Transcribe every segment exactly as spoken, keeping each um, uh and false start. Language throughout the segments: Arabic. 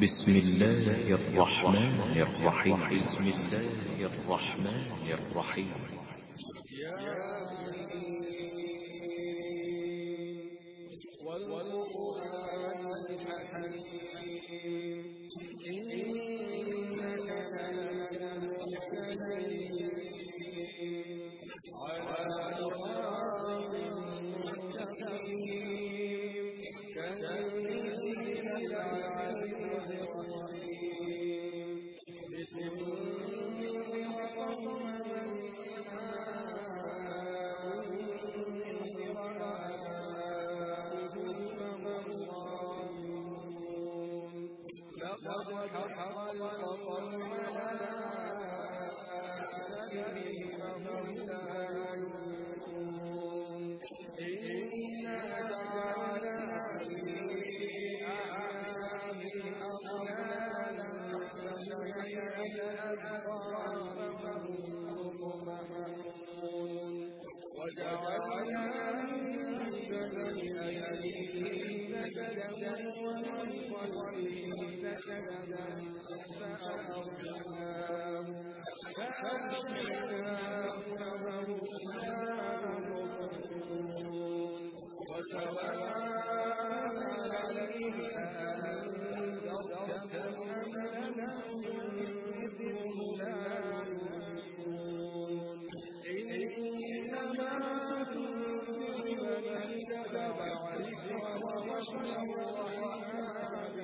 بسم الله الرحمن الرحيم بسم الله الرحمن الرحيم والقرآن الحكيم إنك لمن المرسلين على صراط مستقيم تنزيل العزيز الرحيم لتنذر قوما ما أنذر آباؤهم فهم لقد حق القول على أكثرهم فهم لا يؤمنون إنا جعلنا في أعناقهم أغلالا فهي إلى الأذقان فهم مقمحون وجعلنا من بين أيديهم سدا ومن خلفهم سدا فأغشيناهم فأغشيناهم فهم لا يبصرون وسواء عليهم أأنذرتهم أم لم تنذرهم لا يؤمنون إنما تنذر من اتبع الذكر وخشي الرحمن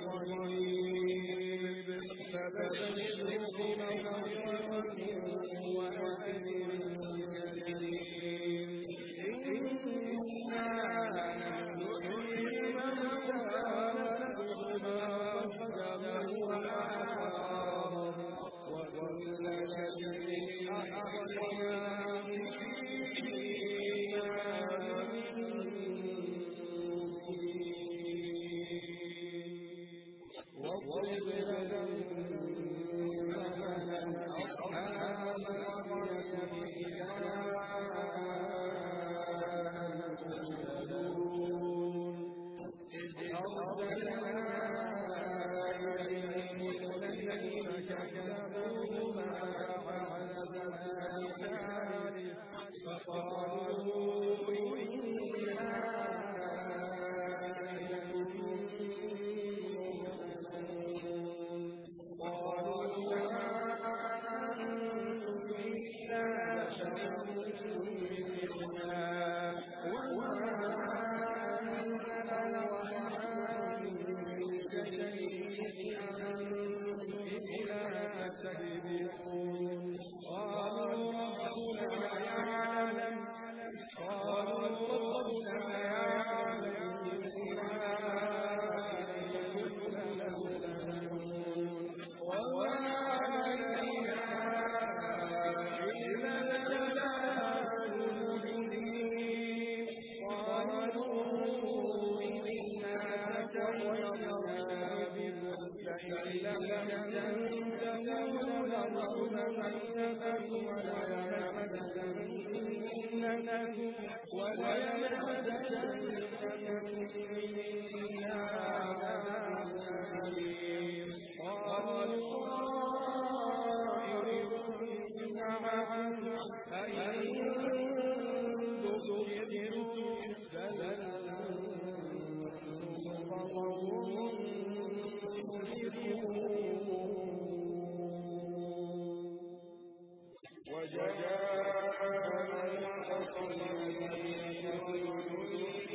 بالغيب فبشره بمغفرة وأجر كريم إنا نحيي الموتى ونكتب ما قدموا وآثارهم وكل شيء أحصيناه في إمام مبين واضرب لهم مثلا أصحاب القرية إذ أرسلنا إليهم اثنين فكذبوهما فعززنا بثالث فقالوا إنا إليكم مرسلون قالوا ما أنتم إلا بشر مثلنا وما أنزل الرحمن من شيء أنتم إلا تكذبون قالوا ربنا يعلم قالوا ربنا يعلم إنا إليكم لمرسلون وما علينا إلا البلاغ المبين قالوا إنا تطيرنا بكم لئن لم تنتهوا لنرجمنكم وليمسنكم وليمسنكم منا عذاب أليم قالوا طائركم معكم أئن ذكرتم بل أنتم قوم مسرفون وجاء من أقصى المدينة رجل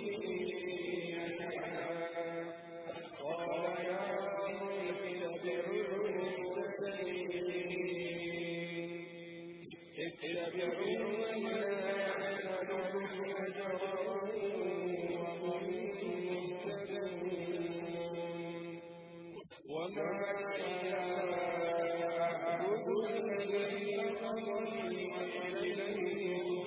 يسعى قال يا قوم اتبعوا المرسلين اتبعوا من لا يسألكم أجرا وهم مهتدون وما إلا أعبد الذي فطرني وإليه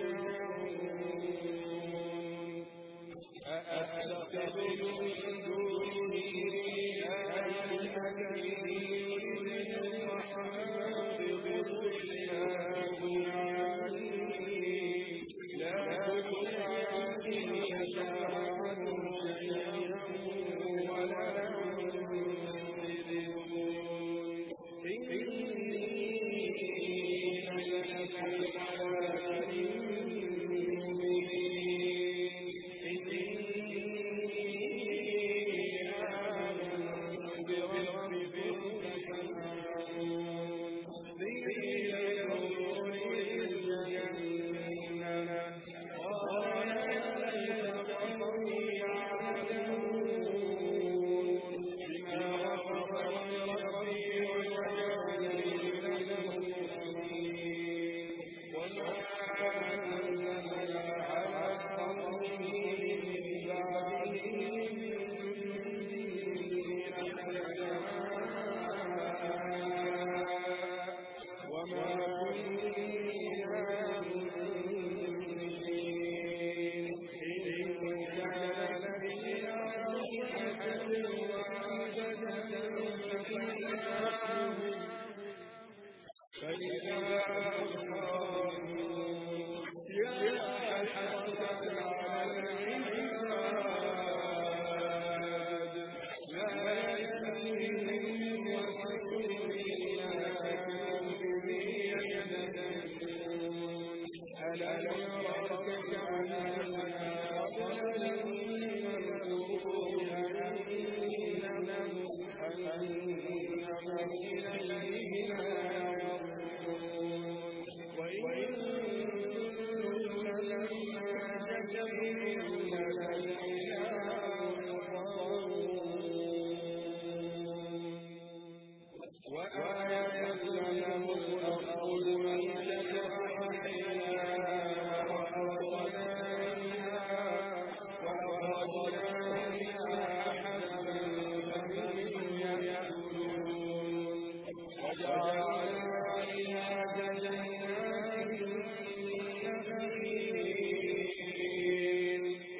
يرجعون أأتخذ من دونه آلهة يريدون الرحمن بضر لا تغن عني لا تغن عني شفاعتهم شيئا ولا ينذرون وجعلنا فيها جنات من نخيل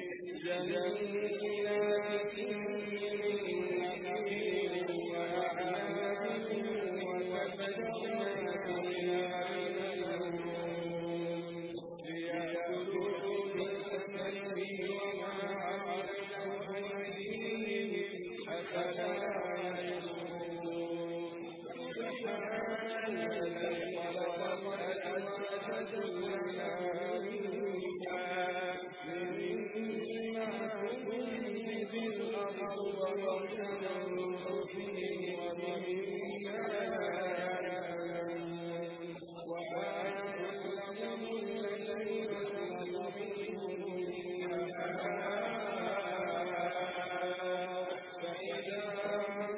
جنات من نخيل وأعناب وفجرنا فيها من العيون ليأكلوا من ثمره وما عملته أيديهم أفلا يشكرون سبحان الذي خلق الأزواج كلها مما تنبت الأرض ومن أنفسهم ومما لا يعلمون وآية لهم الليل نسلخ منه النهار فإذا هم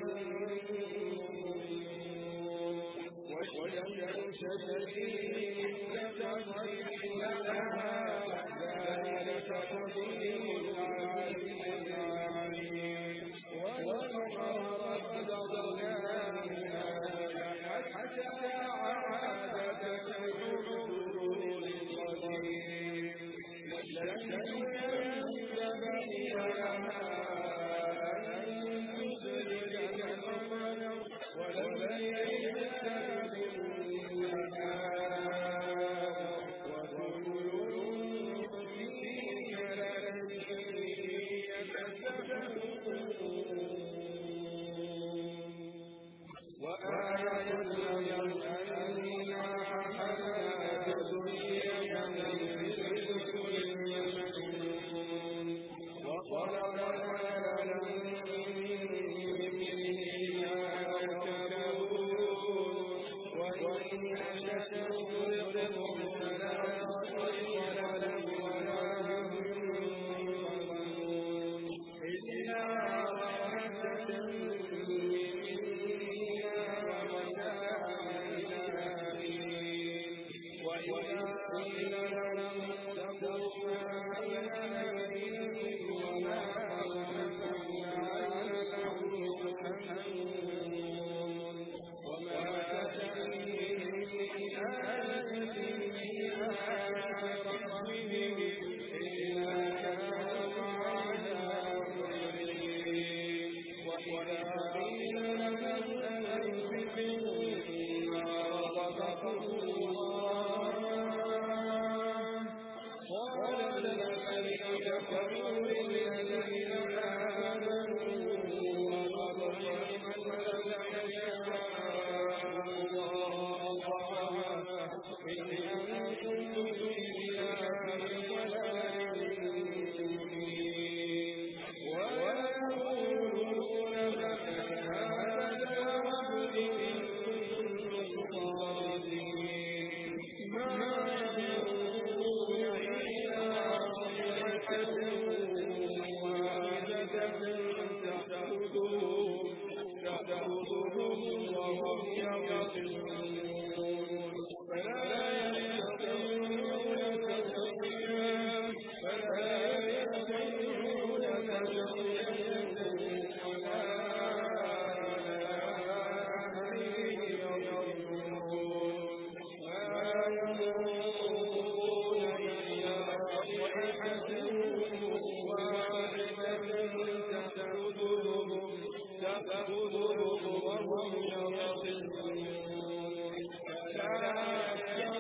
مظلمون والشمس تجري لتقدير لها ذلك تقدير العزيز العليم والقمر قدرناها حتى عاد كالعرجون القديم والشمس ينبغي لها أن تدرك القمر والليل سابق النهار وكل في فلك يتسبحون وآية لهم أنا حملنا ذرية من الفلك المشحون وخلقنا لهم من مثله ما يركبون وإن نشأ نغرقهم فلا صريخ لهم ولا هم ينقذون إلا رحمة منا ومتاعا إلى حين وإذا قيل لهم اتقوا ما بين أيديكم وما خلفكم لعلكم ترحمون وما تأتيهم من آية من آيات ربهم إلا كانوا عنها معرضين وإذا قيل لهم أنفقوا مما رزقكم الله قال الذين كفروا للذين آمنوا أطعم من يشاء الله طعامه إن أنتم إلا في ضلال مبين ويقولون متى هذا الوعد إن كنتم صادقين ما ينظرون إلا صيحة واحدة تأخذهم تأخذهم وهم يبصرون فلا يستطيعون تبصيرا فلا يستطيعون تبصيرا ولا أهلهم يرجعون ما ينظرون إلا صيحة واحدة تأخذهم تأخذهم وهم يبصرون فلا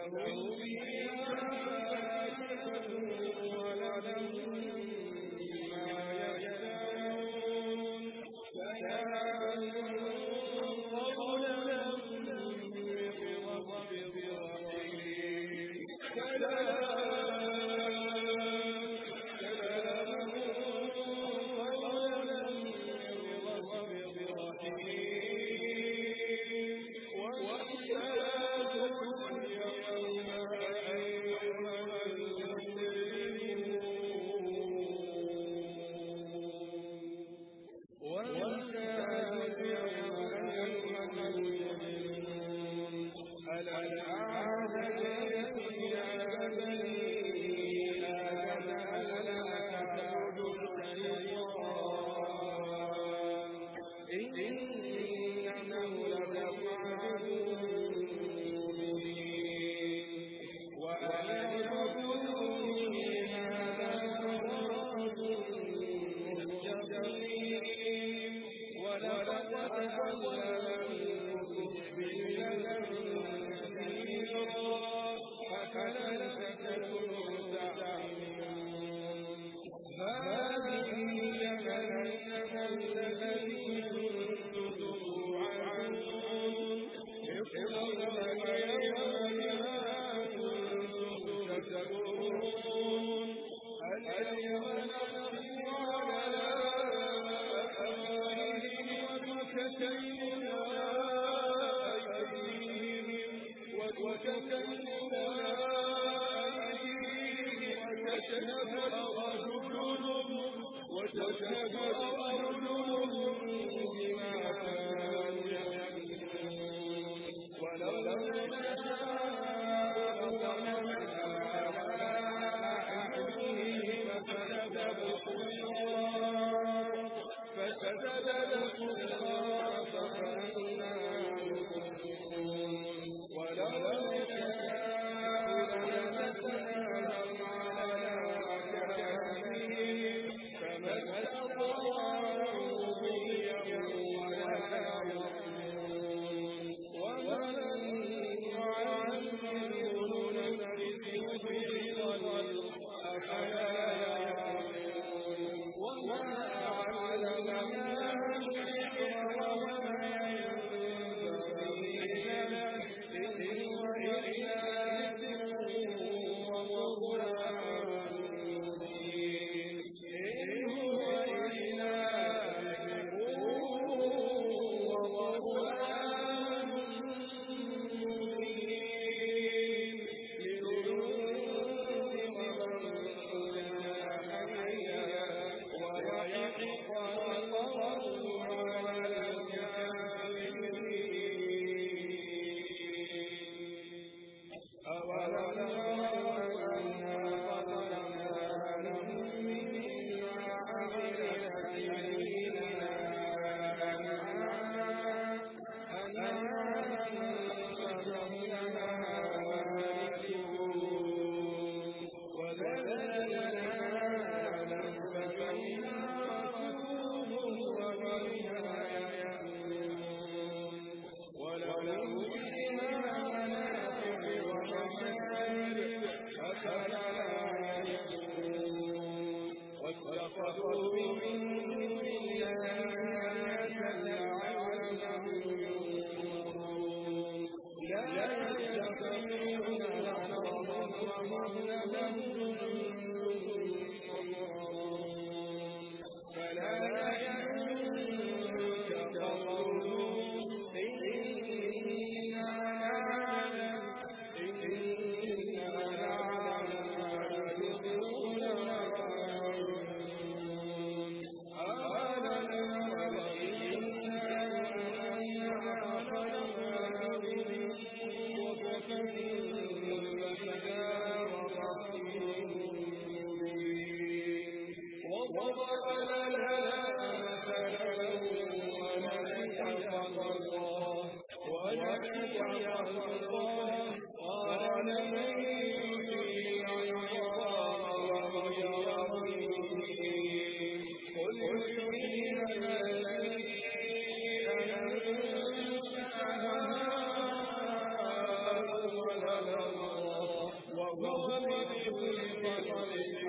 لهم فيها فاكهة ولهم ما يشتهون سلام قولا من رب رحيم سلام سلام قولا من رب رحيم وإذا تتلى أيها المجرمون وامتازوا أيها المجرمون ألم أعهد إليكم يا بني آدم ألا تعبدوا الشيطان إنه لكم عدو مبين وأن اعبدوني هذا صراط مستقيم ولقد أضل منكم جبلا كثيرا أفلم تكونوا تعقلون هذه جهنم التي كنتم توعدون اصلوها يوم بما كنتم تكفرون اليوم نختم على أفواههم وتكلمنا أيديهم وتكلمنا أيديهم وتشهد أرجلهم وتشهد أرجلهم بما كانوا يكسبون ولو نشاء لطمسنا على أعينهم فاستبقوا الصراط فاستبقوا الصراط فأنا يبصرون ولو نشاء لمسخناهم على مكانهم فما استطاعوا ضيا ولا يرجعون ومن يعمره ننكسه في الخلق أفلا يعقلون وما علمناه الشعر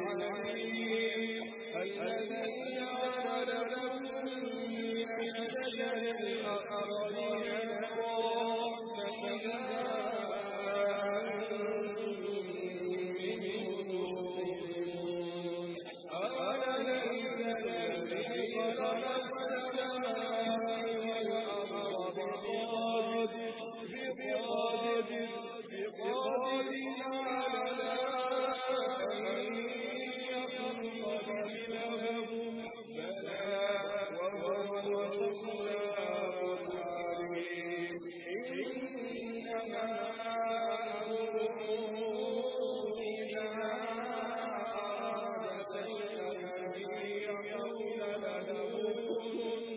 العليم الذي جعل لكم من الشجر الأخضر نارا فإذا أنتم منه توقدون أوليس الذي خلق السماوات والأرض بقادر بقادر بقادر على أن يخلق مثلهم بلى وهو الخلاق العليم إنما أمره إذا أراد شيئا أن يقول له كن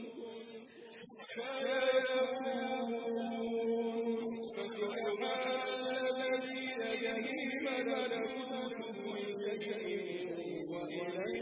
فيكون فسبحان الذي بيده ملكوت كل شيء وإليه